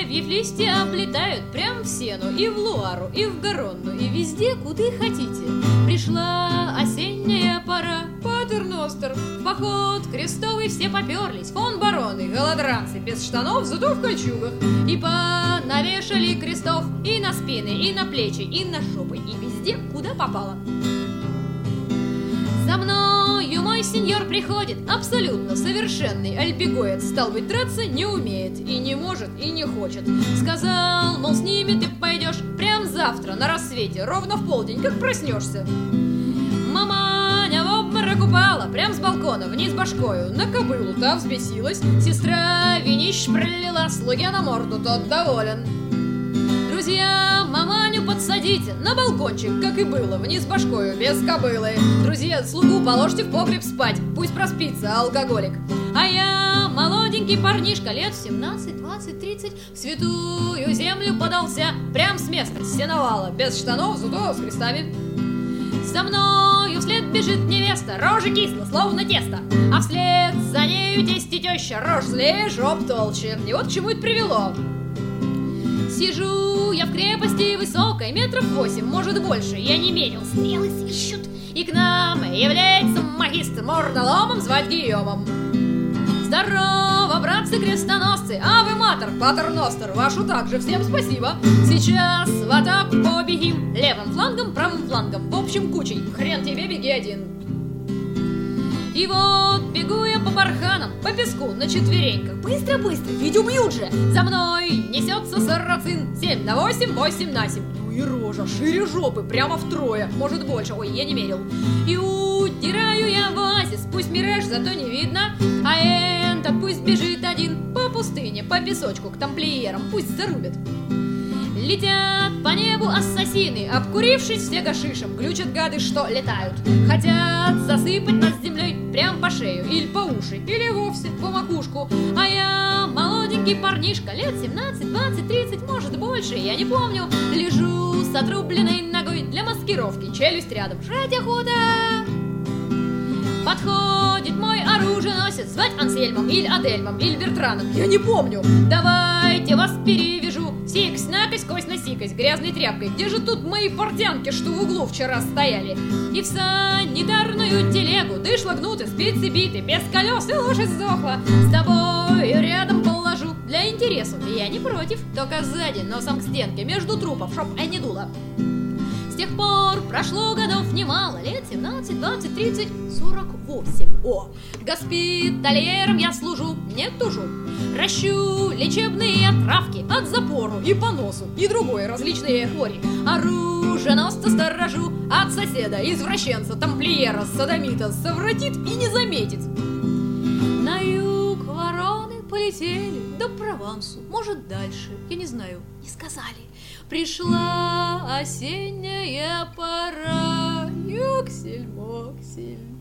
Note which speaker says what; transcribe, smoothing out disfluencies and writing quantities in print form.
Speaker 1: деревьев листья облетают прям в Сену, и в Луару, и в Гаронну, и везде, куда хотите. Пришла осенняя пора, Патерностер, в поход крестовый все поперлись, фон бароны, голодранцы, без штанов, зато в кольчугах. И понавешали крестов и на спины, и на плечи, и на шопы, и везде, куда попало. За мною мой сеньор приходит, абсолютно совершенный альбегоец. Стал быть, драться не умеет, и не может, и не хочет. Сказал, мол, с ними ты пойдешь прям завтра на рассвете, ровно в полдень, как проснешься. Маманя в обморок упала, прям с балкона, вниз башкою, на кобылу, та взбесилась. Сестра винищ пролила, слуге на морду, тот доволен. Друзья, маманю подсадите на балкончик, как и было, вниз башкою, без кобылы. Друзья, слугу положьте в погреб спать, пусть проспится алкоголик. А я, молоденький парнишка, лет 17, 20, 30, в святую землю подался, прям с места, с сеновала, без штанов, зато с крестами. За мною вслед бежит невеста, рожа кисла, словно тесто, а вслед за нею тесть и теща, рожь злее, жоп толще. И вот к чему это привело. Сижу я в крепости высокой, метров 8, может больше, я не мерил, стрелы свищут, и к нам является магистр мордоломом, звать Гийомом. Здорово, братцы-крестоносцы, а вы матер, патерностер, вашу также, всем спасибо. Сейчас в атаку побегим, левым флангом, правым флангом, в общем кучей, хрен тебе, беги один. И вот бегу я по барханам, по песку, на четвереньках. Быстро-быстро, ведь убьют же! За мной несется сарацин. 7 на 8, 8 на 7. Ну и рожа, шире жопы, прямо втрое. Может больше, ой, я не мерил. И удираю я в оазис, пусть мираж, зато не видно. А этот пусть бежит один по пустыне, по песочку, к тамплиерам, пусть зарубят. Летят по небу ассасины, обкурившись все гашишем, глючат гады, что летают. Хотят засыпать нас землей прям по шею, или по уши, или вовсе по макушку. А я, молоденький парнишка, лет 17, 20, 30, может больше, я не помню. Лежу с отрубленной ногой для маскировки, челюсть рядом, жрать охота. Подходит мой оруженосец, звать Ансельмом, или Адельмом, или Бертраном, я не помню. Давайте вас перевяжу, сикось-накось, кось-насикось, грязной тряпкой. Где же тут мои портянки, что в углу вчера стояли? И в санитарную телегу дышло гнуты, спицы биты, без колес, и лошадь сдохла. С тобою рядом положу для интересу, я не против, только сзади, носом к стенке, между трупов, чтоб не дуло. С тех пор прошло годов немало, лет 17, 20, 30, 48. О, госпитальером я служу, не тужу. Ращу лечебные травки от запору и поносу, и другой различные хвори. Оруженосца сторожу от соседа, извращенца, тамплиера, содомита, совратит и не заметит. На юг вороны полетели до Провансу, может дальше, я не знаю, не сказали. Пришла осенняя пора, юксель-моксель.